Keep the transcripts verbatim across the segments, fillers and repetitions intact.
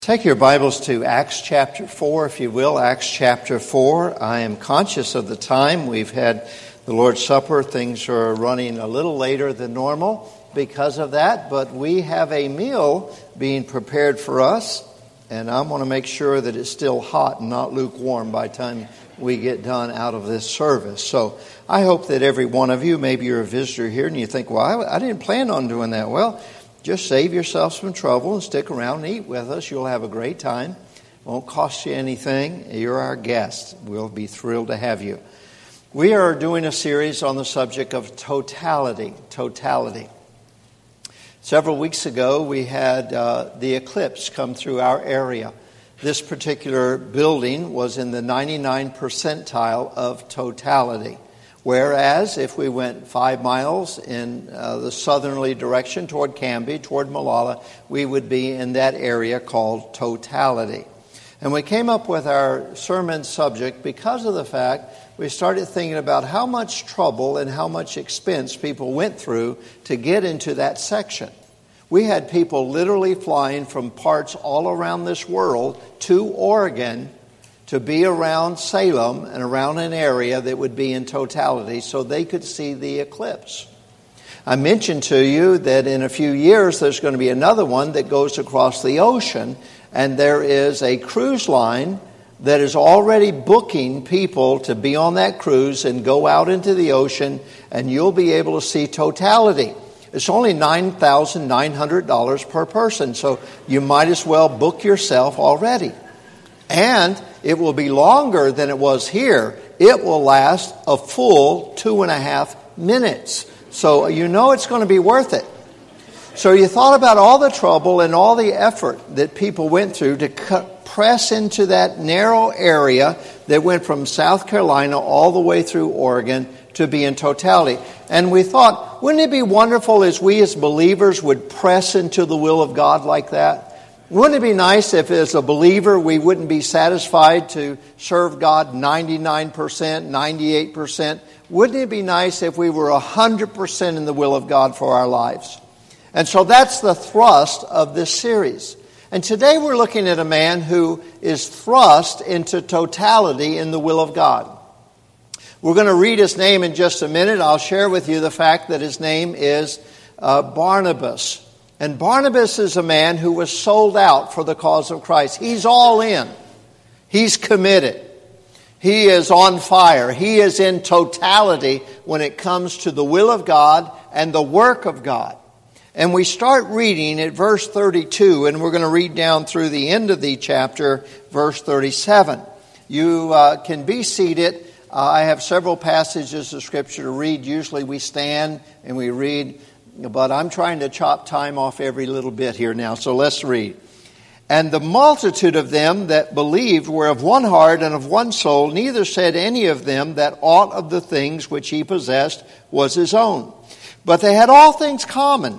Take your Bibles to Acts chapter four, if you will. Acts chapter four. I am conscious of the time. We've had the Lord's Supper. Things are running a little later than normal because of that. But we have a meal being prepared for us. And I want to make sure that it's still hot and not lukewarm by the time we get done out of this service. So I hope that every one of you, maybe you're a visitor here and you think, well, I, I didn't plan on doing that. Well, just save yourself some trouble and stick around and eat with us. You'll have a great time. Won't cost you anything. You're our guest. We'll be thrilled to have you. We are doing a series on the subject of totality. Totality. Several weeks ago, we had uh, the eclipse come through our area. This particular building was in the ninety-nine percentile of totality. Whereas if we went five miles in uh, the southerly direction toward Canby, toward Molalla, we would be in that area called totality. And we came up with our sermon subject because of the fact we started thinking about how much trouble and how much expense people went through to get into that section. We had people literally flying from parts all around this world to Oregon to be around Salem and around an area that would be in totality so they could see the eclipse. I mentioned to you that in a few years there's going to be another one that goes across the ocean, and there is a cruise line that is already booking people to be on that cruise and go out into the ocean, and you'll be able to see totality. It's only nine thousand nine hundred dollars per person, so you might as well book yourself already. And it will be longer than it was here. It will last a full two and a half minutes. So you know it's going to be worth it. So you thought about all the trouble and all the effort that people went through to cut, press into that narrow area that went from South Carolina all the way through Oregon to be in totality. And we thought, wouldn't it be wonderful as we as believers would press into the will of God like that? Wouldn't it be nice if as a believer we wouldn't be satisfied to serve God ninety-nine percent, ninety-eight percent? Wouldn't it be nice if we were one hundred percent in the will of God for our lives? And so that's the thrust of this series. And today we're looking at a man who is thrust into totality in the will of God. We're going to read his name in just a minute. I'll share with you the fact that his name is uh, Barnabas. And Barnabas is a man who was sold out for the cause of Christ. He's all in. He's committed. He is on fire. He is in totality when it comes to the will of God and the work of God. And we start reading at verse thirty-two, and we're going to read down through the end of the chapter, verse thirty-seven. You uh, can be seated. Uh, I have several passages of Scripture to read. Usually we stand and we read, but I'm trying to chop time off every little bit here now, so let's read. And the multitude of them that believed were of one heart and of one soul. Neither said any of them that aught of the things which he possessed was his own. But they had all things common.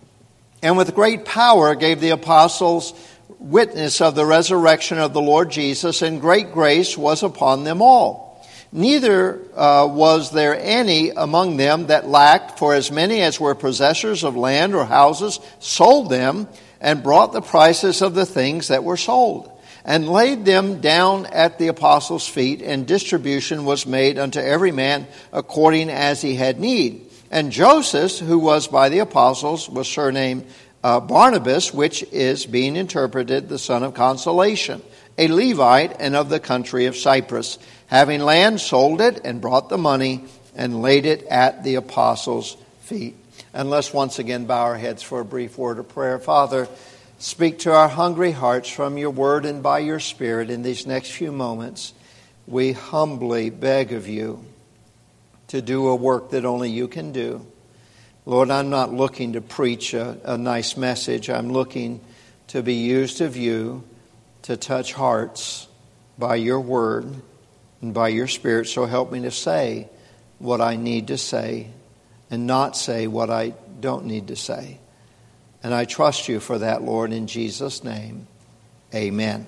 And with great power gave the apostles witness of the resurrection of the Lord Jesus, and great grace was upon them all. Neither uh, was there any among them that lacked, for as many as were possessors of land or houses sold them, and brought the prices of the things that were sold, and laid them down at the apostles' feet, and distribution was made unto every man according as he had need. And Joseph, who was by the apostles, was surnamed uh, Barnabas, which is, being interpreted, the son of consolation, a Levite, and of the country of Cyprus, having land, sold it, and brought the money, and laid it at the apostles' feet. And let's once again bow our heads for a brief word of prayer. Father, speak to our hungry hearts from your word and by your Spirit in these next few moments. We humbly beg of you to do a work that only you can do. Lord, I'm not looking to preach a, a nice message. I'm looking to be used of you to touch hearts by your word and by your Spirit. So help me to say what I need to say and not say what I don't need to say. And I trust you for that, Lord, in Jesus' name. Amen.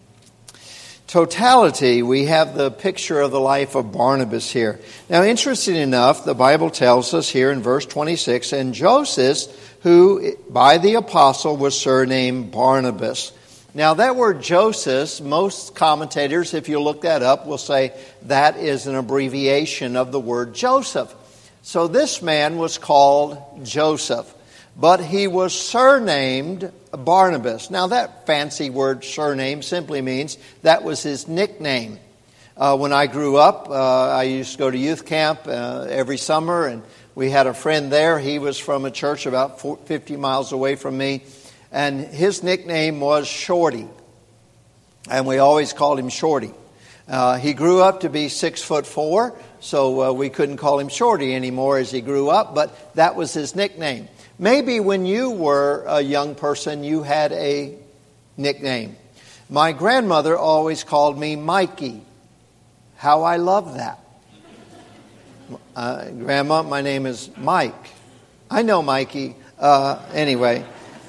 Totality, we have the picture of the life of Barnabas here. Now, interesting enough, the Bible tells us here in verse twenty-six, and Joseph, who by the apostle was surnamed Barnabas. Now that word Joseph, most commentators, if you look that up, will say that is an abbreviation of the word Joseph. So this man was called Joseph, but he was surnamed Barnabas. Now that fancy word surname simply means that was his nickname. Uh, when I grew up, uh, I used to go to youth camp uh, every summer, and we had a friend there. He was from a church about fifty miles away from me. And his nickname was Shorty. And we always called him Shorty. Uh, he grew up to be six foot four, so uh, we couldn't call him Shorty anymore as he grew up, but that was his nickname. Maybe when you were a young person, you had a nickname. My grandmother always called me Mikey. How I love that. Uh, Grandma, my name is Mike. I know Mikey. Uh, anyway...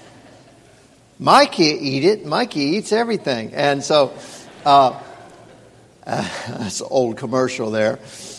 Mikey eat it. Mikey eats everything. And so, uh, uh, that's an old commercial there.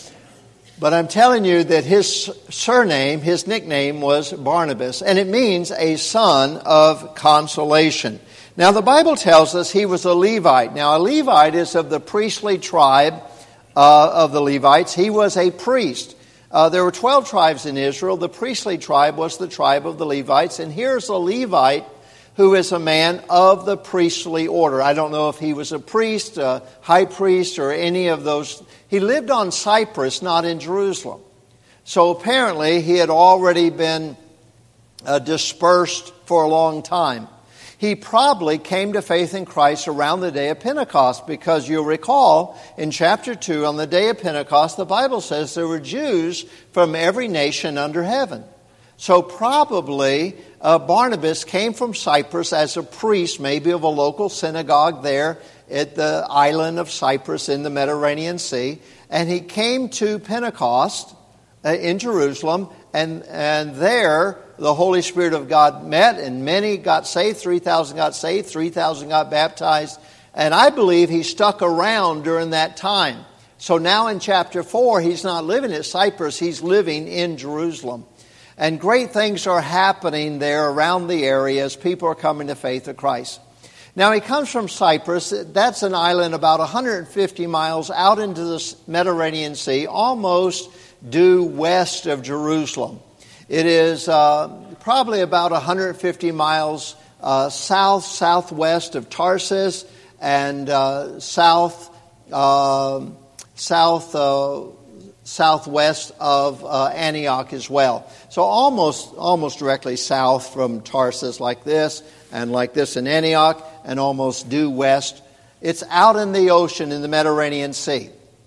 But I'm telling you that his surname, his nickname was Barnabas. And it means a son of consolation. Now the Bible tells us he was a Levite. Now a Levite is of the priestly tribe uh, of the Levites. He was a priest. Uh, there were twelve tribes in Israel. The priestly tribe was the tribe of the Levites. And here's a Levite who is a man of the priestly order. I don't know if he was a priest, a high priest, or any of those. He lived on Cyprus, not in Jerusalem. So apparently he had already been uh, dispersed for a long time. He probably came to faith in Christ around the day of Pentecost, because you'll recall in chapter two, on the day of Pentecost, the Bible says there were Jews from every nation under heaven. So probably uh, Barnabas came from Cyprus as a priest, maybe of a local synagogue there at the island of Cyprus in the Mediterranean Sea. And he came to Pentecost uh, in Jerusalem, and, and there the Holy Spirit of God met, and many got saved. three thousand got saved, three thousand got baptized. And I believe he stuck around during that time. So now in chapter four, he's not living at Cyprus, he's living in Jerusalem. And great things are happening there around the area as people are coming to faith of Christ. Now he comes from Cyprus. That's an island about one hundred fifty miles out into the Mediterranean Sea, almost due west of Jerusalem. It is uh, probably about one hundred fifty miles uh, south, southwest of Tarsus, and uh, south, uh, south, uh, southwest of uh, Antioch as well. So almost, almost directly south from Tarsus, like this, and like this in Antioch, and almost due west. It's out in the ocean in the Mediterranean Sea.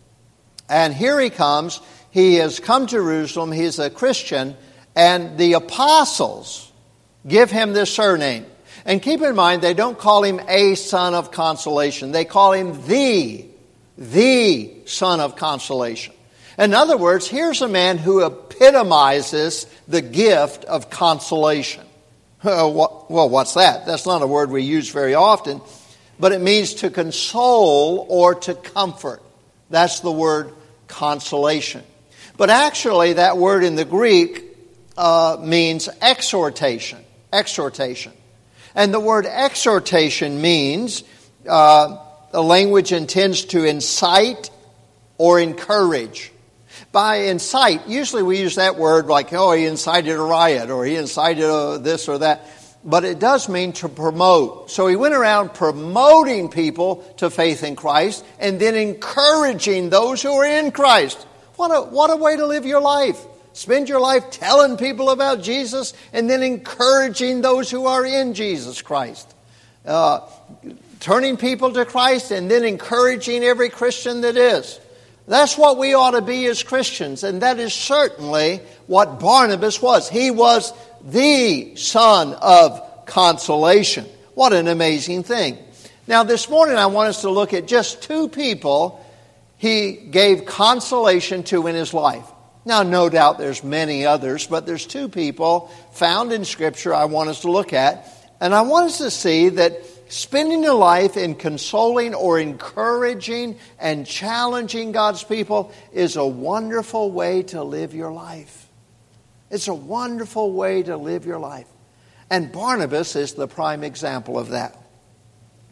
And here he comes. He has come to Jerusalem. He's a Christian. And the apostles give him this surname. And keep in mind, they don't call him a son of consolation. They call him the, the son of consolation. In other words, here's a man who epitomizes the gift of consolation. Uh, what, well, what's that? That's not a word we use very often, but it means to console or to comfort. That's the word consolation. But actually, that word in the Greek uh, means exhortation. Exhortation. And the word exhortation means uh, the language intends to incite or encourage. By incite, usually we use that word like, oh, he incited a riot, or he incited a this or that. But it does mean to promote. So he went around promoting people to faith in Christ and then encouraging those who are in Christ. What a, what a way to live your life. Spend your life telling people about Jesus and then encouraging those who are in Jesus Christ. Uh, turning people to Christ and then encouraging every Christian that is. That's what we ought to be as Christians, and that is certainly what Barnabas was. He was the son of consolation. What an amazing thing. Now this morning I want us to look at just two people he gave consolation to in his life. Now no doubt there's many others, but there's two people found in Scripture I want us to look at. And I want us to see that spending your life in consoling or encouraging and challenging God's people is a wonderful way to live your life. It's a wonderful way to live your life. And Barnabas is the prime example of that.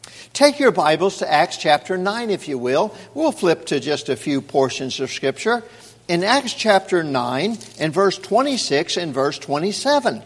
Take your Bibles to Acts chapter nine, if you will. We'll flip to just a few portions of Scripture. In Acts chapter nine, and verse twenty-six and verse twenty-seven.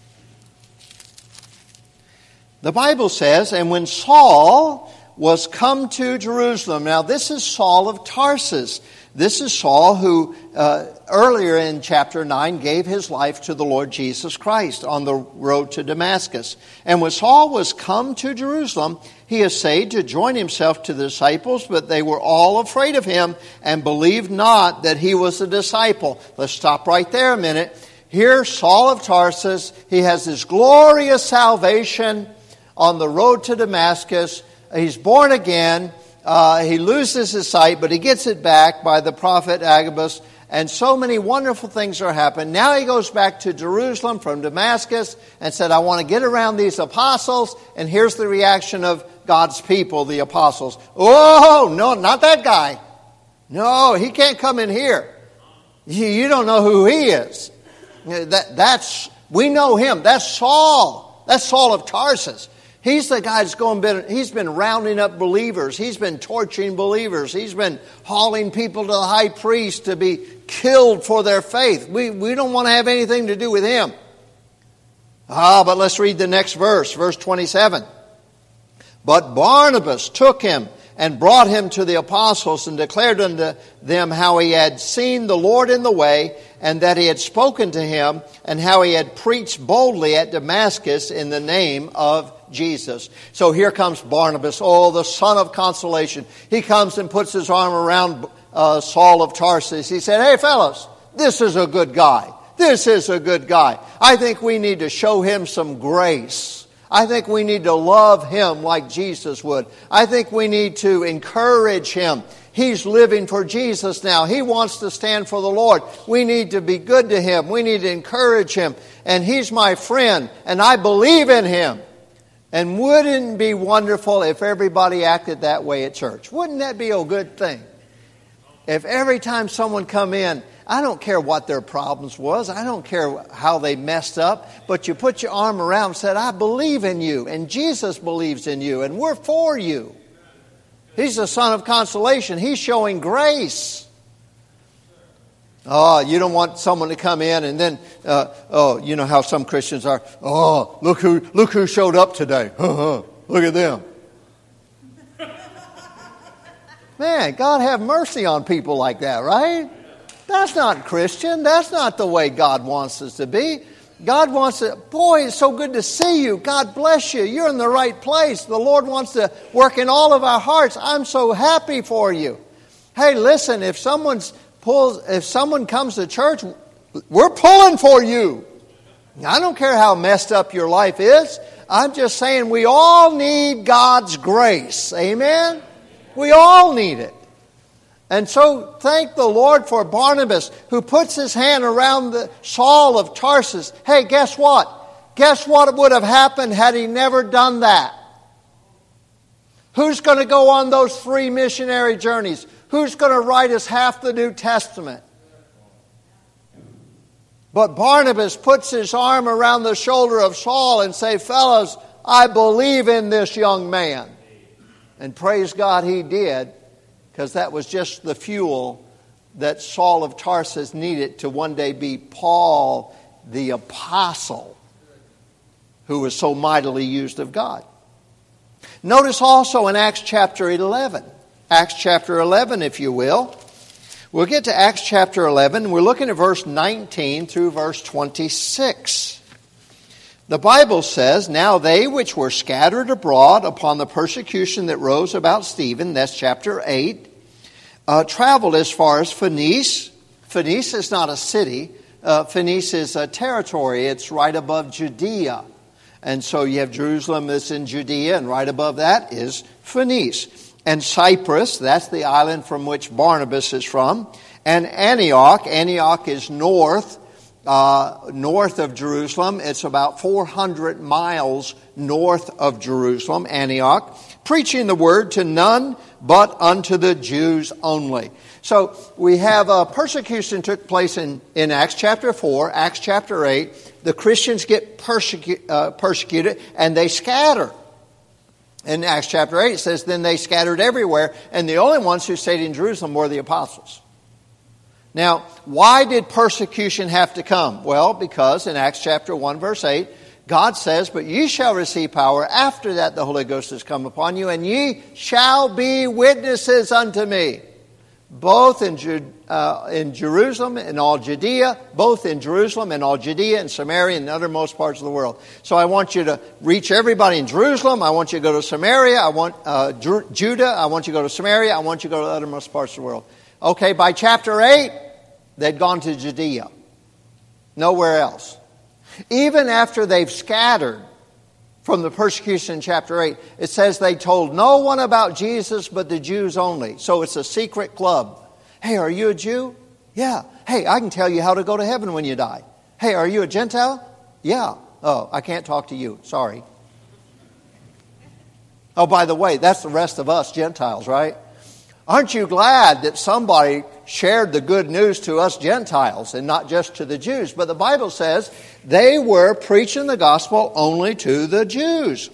The Bible says, "And when Saul was come to Jerusalem." Now this is Saul of Tarsus. This is Saul who uh, earlier in chapter nine gave his life to the Lord Jesus Christ on the road to Damascus. "And when Saul was come to Jerusalem, he essayed to join himself to the disciples, but they were all afraid of him and believed not that he was a disciple." Let's stop right there a minute. Here, Saul of Tarsus, he has this glorious salvation on the road to Damascus. He's born again. Uh, he loses his sight, but he gets it back by the prophet Agabus. And so many wonderful things are happening. Now he goes back to Jerusalem from Damascus and said, "I want to get around these apostles." And here's the reaction of God's people, the apostles. "Oh, no, not that guy. No, he can't come in here. You, you don't know who he is." That, that's, we know him. That's Saul. That's Saul of Tarsus. He's the guy that's going, been, he's been rounding up believers. He's been torturing believers. He's been hauling people to the high priest to be killed for their faith. We, we don't want to have anything to do with him. Ah, but let's read the next verse, verse twenty-seven. "But Barnabas took him and brought him to the apostles and declared unto them how he had seen the Lord in the way, and that he had spoken to him, and how he had preached boldly at Damascus in the name of Jesus." So here comes Barnabas, oh, the son of consolation. He comes and puts his arm around uh, Saul of Tarsus. He said, "Hey, fellas, this is a good guy. This is a good guy. I think we need to show him some grace. I think we need to love him like Jesus would. I think we need to encourage him. He's living for Jesus now. He wants to stand for the Lord. We need to be good to him. We need to encourage him. And he's my friend, and I believe in him." And wouldn't it be wonderful if everybody acted that way at church? Wouldn't that be a good thing? If every time someone come in, I don't care what their problems was, I don't care how they messed up, but you put your arm around and said, "I believe in you, and Jesus believes in you, and we're for you." He's the son of consolation. He's showing grace. Oh, you don't want someone to come in and then, uh, oh, you know how some Christians are. "Oh, look who look who showed up today. Look at them." Man, God have mercy on people like that, right? That's not Christian. That's not the way God wants us to be. God wants to, boy, it's so good to see you. God bless you. You're in the right place. The Lord wants to work in all of our hearts. I'm so happy for you. Hey, listen, if someone's pulls, if someone comes to church, we're pulling for you. I don't care how messed up your life is. I'm just saying we all need God's grace. Amen? We all need it. And so thank the Lord for Barnabas, who puts his hand around the Saul of Tarsus. Hey, guess what? Guess what would have happened had he never done that? Who's going to go on those three missionary journeys? Who's going to write us half the New Testament? But Barnabas puts his arm around the shoulder of Saul and say, "Fellas, I believe in this young man." And praise God he did, because that was just the fuel that Saul of Tarsus needed to one day be Paul the apostle, who was so mightily used of God. Notice also in Acts chapter eleven. Acts chapter eleven, if you will. We'll get to Acts chapter eleven. We're looking at verse nineteen through verse twenty-six. The Bible says, "Now they which were scattered abroad upon the persecution that rose about Stephen," that's chapter eight, uh, traveled as far as Phoenice. Phoenice is not a city. Uh, Phoenice is a territory. It's right above Judea. And so you have Jerusalem that's in Judea, and right above that is Phoenice. And Cyprus, that's the island from which Barnabas is from. And Antioch, Antioch is north, uh, north of Jerusalem. It's about four hundred miles north of Jerusalem, Antioch, preaching the word to none but unto the Jews only. So we have a persecution took place in, in Acts chapter four, Acts chapter eight. The Christians get persecu- uh, persecuted and they scatter. In Acts chapter eight, it says, then they scattered everywhere, and the only ones who stayed in Jerusalem were the apostles. Now, why did persecution have to come? Well, because in Acts chapter one, verse eight, God says, but ye shall receive power. After that the Holy Ghost has come upon you, and ye shall be witnesses unto me. Both in, Ju- uh, in Jerusalem and all Judea, both in Jerusalem and all Judea and Samaria and the uttermost parts of the world. So I want you to reach everybody in Jerusalem. I want you to go to Samaria. I want uh, Ju- Judah. I want you to go to Samaria. I want you to go to the uttermost parts of the world. Okay, by chapter eight, they'd gone to Judea. Nowhere else. Even after they've scattered from the persecution in chapter eight, it says they told no one about Jesus but the Jews only. So it's a secret club. Hey, are you a Jew? Yeah. Hey, I can tell you how to go to heaven when you die. Hey, are you a Gentile? Yeah. Oh, I can't talk to you. Sorry. Oh, by the way, that's the rest of us Gentiles, right? Aren't you glad that somebody shared the good news to us Gentiles and not just to the Jews? But the Bible says they were preaching the gospel only to the Jews.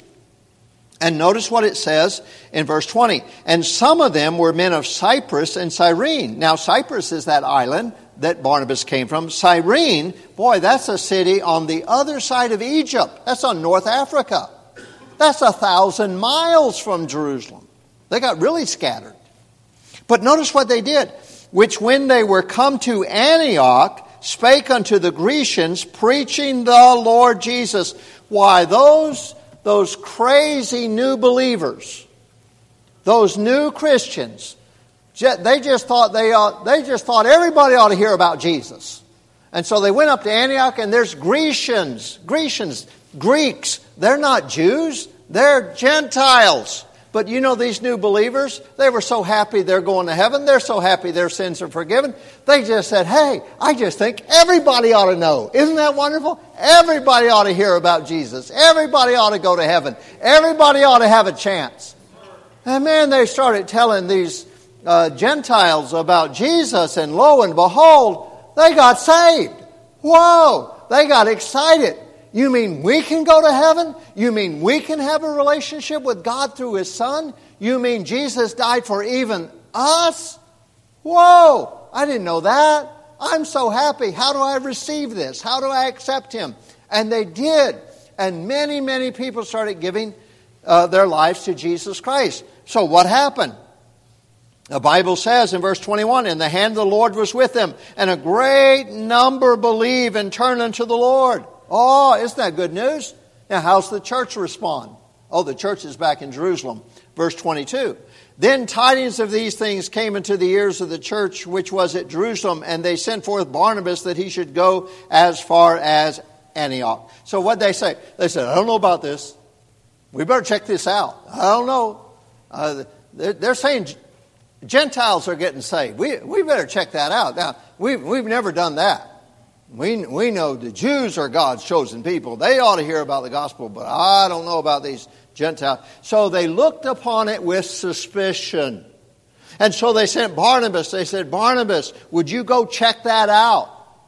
And notice what it says in verse twenty. And some of them were men of Cyprus and Cyrene. Now Cyprus is that island that Barnabas came from. Cyrene, boy, that's a city on the other side of Egypt. That's on North Africa. That's a thousand miles from Jerusalem. They got really scattered. But notice what they did. Which when they were come to Antioch, spake unto the Grecians, preaching the Lord Jesus. Why, those, those crazy new believers, those new Christians, they just thought they ought, they just thought everybody ought to hear about Jesus. And so they went up to Antioch, and there's Grecians, Grecians, Greeks. They're not Jews, they're Gentiles. But you know, these new believers, they were so happy they're going to heaven. They're so happy their sins are forgiven. They just said, hey, I just think everybody ought to know. Isn't that wonderful? Everybody ought to hear about Jesus. Everybody ought to go to heaven. Everybody ought to have a chance. And man, they started telling these uh, Gentiles about Jesus, and lo and behold, they got saved. Whoa, they got excited. You mean we can go to heaven? You mean we can have a relationship with God through His Son? You mean Jesus died for even us? Whoa, I didn't know that. I'm so happy. How do I receive this? How do I accept Him? And they did. And many, many people started giving uh, their lives to Jesus Christ. So what happened? The Bible says in verse twenty-one, and the hand of the Lord was with them, and a great number believed and turned unto the Lord. Oh, isn't that good news? Now, how's the church respond? Oh, the church is back in Jerusalem. Verse twenty-two. Then tidings of these things came into the ears of the church which was at Jerusalem, and they sent forth Barnabas that he should go as far as Antioch. So what they say? They said, I don't know about this. We better check this out. I don't know. Uh, they're, they're saying Gentiles are getting saved. We we better check that out. Now, we've, we've never done that. We we know the Jews are God's chosen people. They ought to hear about the gospel, but I don't know about these Gentiles. So they looked upon it with suspicion. And so they sent Barnabas. They said, Barnabas, would you go check that out?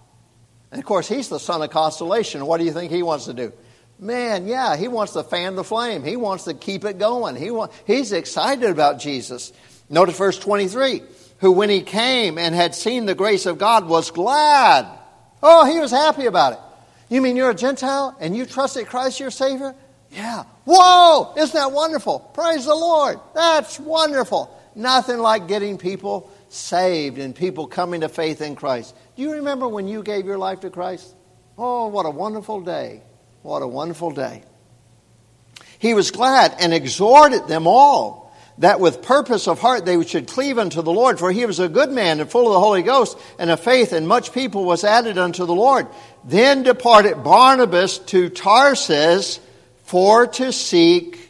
And of course, he's the son of consolation. What do you think he wants to do? Man, yeah, he wants to fan the flame. He wants to keep it going. He want, he's excited about Jesus. Notice verse twenty-three. Who when he came and had seen the grace of God was glad. Oh, he was happy about it. You mean you're a Gentile and you trusted Christ your Savior? Yeah. Whoa! Isn't that wonderful? Praise the Lord. That's wonderful. Nothing like getting people saved and people coming to faith in Christ. Do you remember when you gave your life to Christ? Oh, what a wonderful day. What a wonderful day. He was glad and exhorted them all, that with purpose of heart they should cleave unto the Lord. For he was a good man and full of the Holy Ghost and of faith, and much people was added unto the Lord. Then departed Barnabas to Tarsus for to seek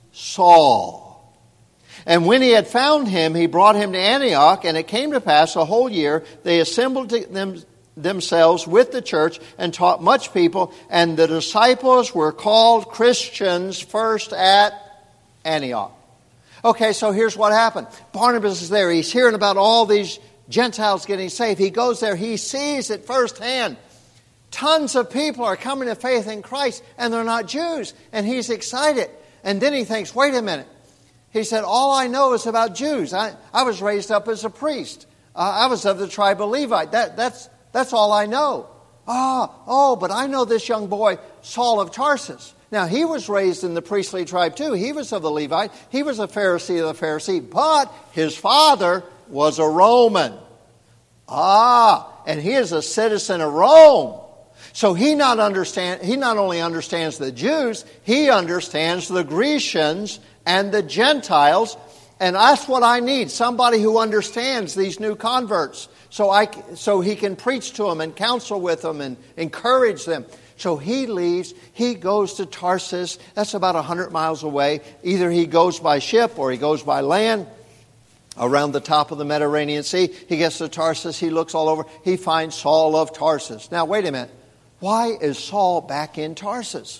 Saul. And when he had found him, he brought him to Antioch. And it came to pass a whole year, they assembled them, themselves with the church and taught much people. And the disciples were called Christians first at Antioch. Okay, so here's what happened. Barnabas is there. He's hearing about all these Gentiles getting saved. He goes there. He sees it firsthand. Tons of people are coming to faith in Christ, and they're not Jews. And he's excited. And then he thinks, wait a minute. He said, all I know is about Jews. I, I was raised up as a priest. Uh, I was of the tribe of Levi. That, that's, that's all I know. Ah, oh, but I know this young boy, Saul of Tarsus. Now, he was raised in the priestly tribe too. He was of the Levite. He was a Pharisee of the Pharisee. But his father was a Roman. Ah, and he is a citizen of Rome. So he not understand. He not only understands the Jews, he understands the Grecians and the Gentiles. And that's what I need, somebody who understands these new converts. So I, so he can preach to them and counsel with them and encourage them. So he leaves. He goes to Tarsus. That's about one hundred miles away. Either he goes by ship or he goes by land around the top of the Mediterranean Sea. He gets to Tarsus. He looks all over. He finds Saul of Tarsus. Now, wait a minute. Why is Saul back in Tarsus?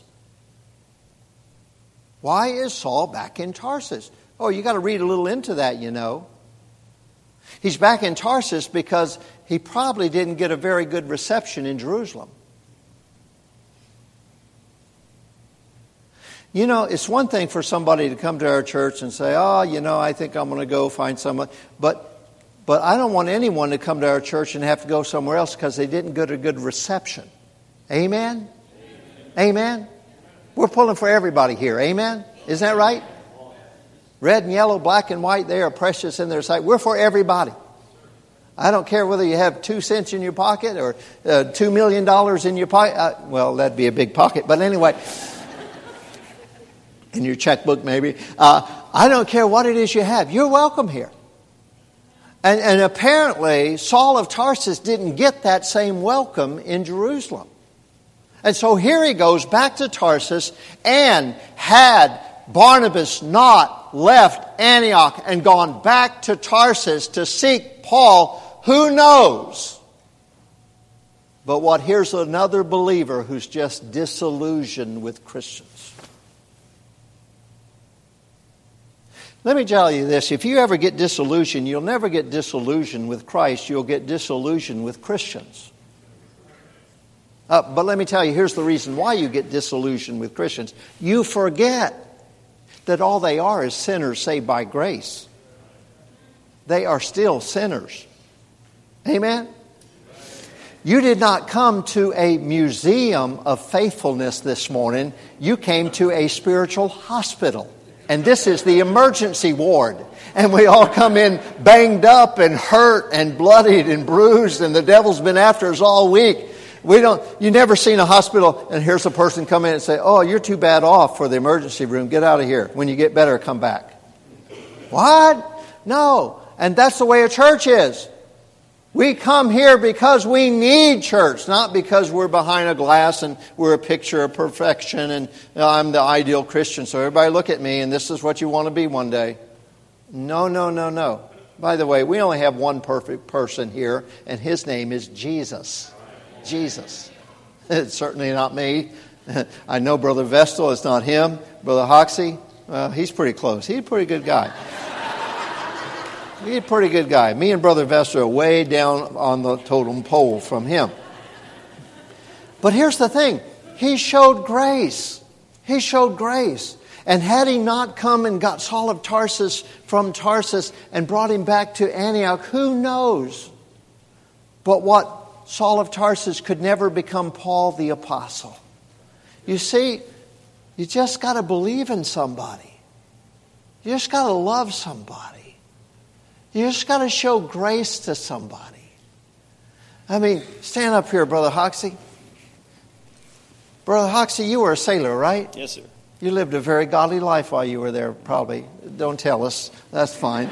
Why is Saul back in Tarsus? Oh, you got to read a little into that, you know. He's back in Tarsus because he probably didn't get a very good reception in Jerusalem. You know, it's one thing for somebody to come to our church and say, oh, you know, I think I'm going to go find someone. But, but I don't want anyone to come to our church and have to go somewhere else because they didn't get a good reception. Amen? Amen? Amen? We're pulling for everybody here. Amen? Isn't that right? Red and yellow, black and white, they are precious in their sight. We're for everybody. I don't care whether you have two cents in your pocket or uh, two million dollars in your pocket. Uh, well, that'd be a big pocket. But anyway, in your checkbook maybe. Uh, I don't care what it is you have. You're welcome here. And, and apparently, Saul of Tarsus didn't get that same welcome in Jerusalem. And so here he goes back to Tarsus, and had Barnabas not left Antioch and gone back to Tarsus to seek Paul, who knows? But what, here's another believer who's just disillusioned with Christians. Let me tell you this, if you ever get disillusioned, you'll never get disillusioned with Christ, you'll get disillusioned with Christians. Uh, but let me tell you, here's the reason why you get disillusioned with Christians. You forget that all they are is sinners saved by grace. They are still sinners. Amen? You did not come to a museum of faithfulness this morning. You came to a spiritual hospital. And this is the emergency ward. And we all come in banged up and hurt and bloodied and bruised, and the devil's been after us all week. We don't, you never seen a hospital and here's a person come in and say, oh, you're too bad off for the emergency room. Get out of here. When you get better, come back. What? No. And that's the way a church is. We come here because we need church, not because we're behind a glass and we're a picture of perfection and you know, I'm the ideal Christian, so everybody look at me and this is what you want to be one day. No, no, no, no. By the way, we only have one perfect person here, and his name is Jesus. Jesus. It's certainly not me. I know Brother Vestal, it's not him. Brother Hoxie, well, he's pretty close. He's a pretty good guy. He's a pretty good guy. Me and Brother Vestal are way down on the totem pole from him. But here's the thing. He showed grace. He showed grace. And had he not come and got Saul of Tarsus from Tarsus and brought him back to Antioch, who knows? But what Saul of Tarsus could never become Paul the Apostle. You see, you just got to believe in somebody. You just got to love somebody. You just got to show grace to somebody. I mean, stand up here, Brother Hoxie. Brother Hoxie, you were a sailor, right? Yes, sir. You lived a very godly life while you were there, probably. Don't tell us. That's fine.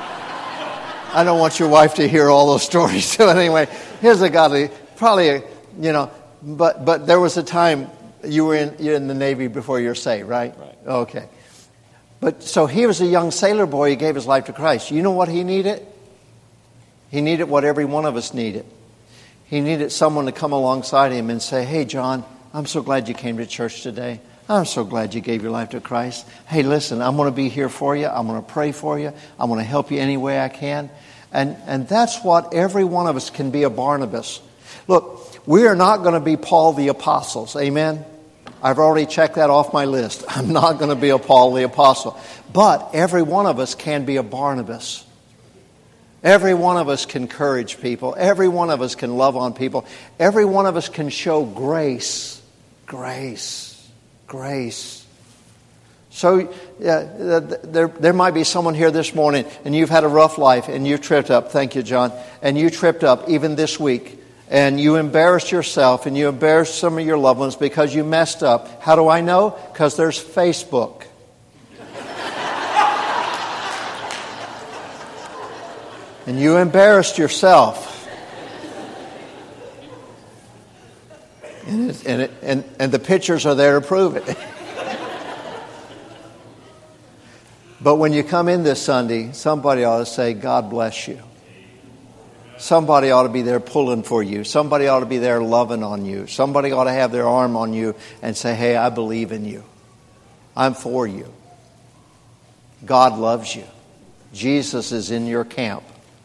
I don't want your wife to hear all those stories. So anyway, here's a godly, probably, a, you know, but but there was a time you were in, you're in the Navy before you're saved, right? Right. Okay. But so he was a young sailor boy. He gave his life to Christ. You know what he needed? He needed what every one of us needed. He needed someone to come alongside him and say, hey, John, I'm so glad you came to church today. I'm so glad you gave your life to Christ. Hey, listen, I'm going to be here for you. I'm going to pray for you. I'm going to help you any way I can. And, and that's what every one of us can be, a Barnabas. Look, we are not going to be Paul the Apostles. Amen? I've already checked that off my list. I'm not going to be a Paul the Apostle. But every one of us can be a Barnabas. Every one of us can encourage people. Every one of us can love on people. Every one of us can show grace. Grace. Grace. So uh, there, there might be someone here this morning and you've had a rough life and you tripped up. Thank you, John. And you tripped up even this week. And you embarrassed yourself and you embarrassed some of your loved ones because you messed up. How do I know? Because there's Facebook. And you embarrassed yourself. And, it, and, it, and, and the pictures are there to prove it. But when you come in this Sunday, somebody ought to say, God bless you. Somebody ought to be there pulling for you. Somebody ought to be there loving on you. Somebody ought to have their arm on you and say, hey, I believe in you. I'm for you. God loves you. Jesus is in your camp.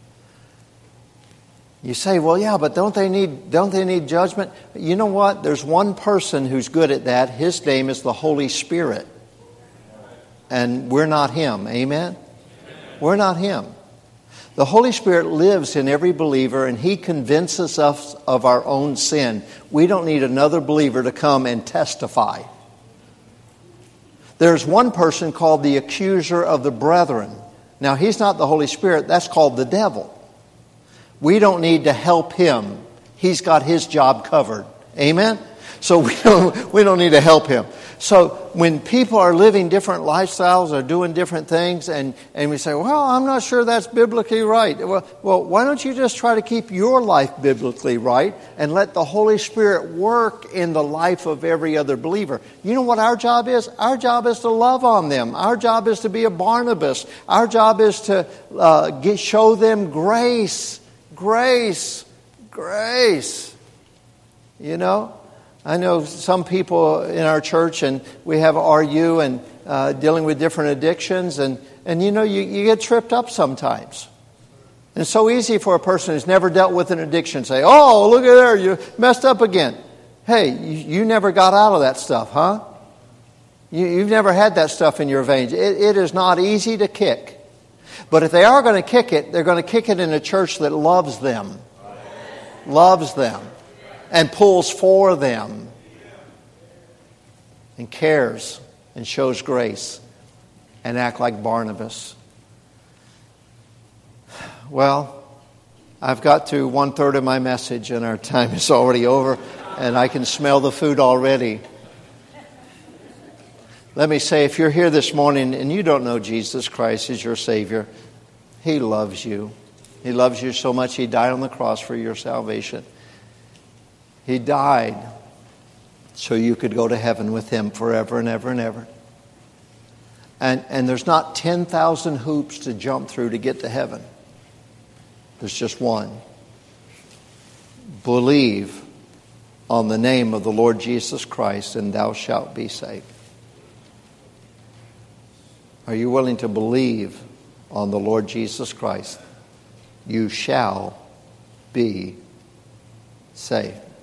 You say, well, yeah, but don't they need don't they need judgment? You know what? There's one person who's good at that. His name is the Holy Spirit. And we're not Him. Amen? We're not Him. The Holy Spirit lives in every believer and He convinces us of our own sin. We don't need another believer to come and testify. There's one person called the accuser of the brethren. Now, he's not the Holy Spirit. That's called the devil. We don't need to help him. He's got his job covered. Amen? So we don't, we don't need to help him. So when people are living different lifestyles or doing different things and, and we say, well, I'm not sure that's biblically right. Well, well, why don't you just try to keep your life biblically right and let the Holy Spirit work in the life of every other believer? You know what our job is? Our job is to love on them. Our job is to be a Barnabas. Our job is to uh, get, show them grace. Grace. Grace. You know? I know some people in our church, and we have R U and uh, dealing with different addictions, and, and you know, you, you get tripped up sometimes. And it's so easy for a person who's never dealt with an addiction to say, oh, look at there, you messed up again. Hey, you, you never got out of that stuff, huh? You, you've never had that stuff in your veins. It, it is not easy to kick. But if they are going to kick it, they're going to kick it in a church that loves them. Loves them. And pulls for them. And cares. And shows grace. And act like Barnabas. Well, I've got to one third of my message and our time is already over. And I can smell the food already. Let me say, if you're here this morning and you don't know Jesus Christ as your Savior, He loves you. He loves you so much He died on the cross for your salvation. He died so you could go to heaven with Him forever and ever and ever. And, and there's not ten thousand hoops to jump through to get to heaven. There's just one. Believe on the name of the Lord Jesus Christ and thou shalt be saved. Are you willing to believe on the Lord Jesus Christ? You shall be saved.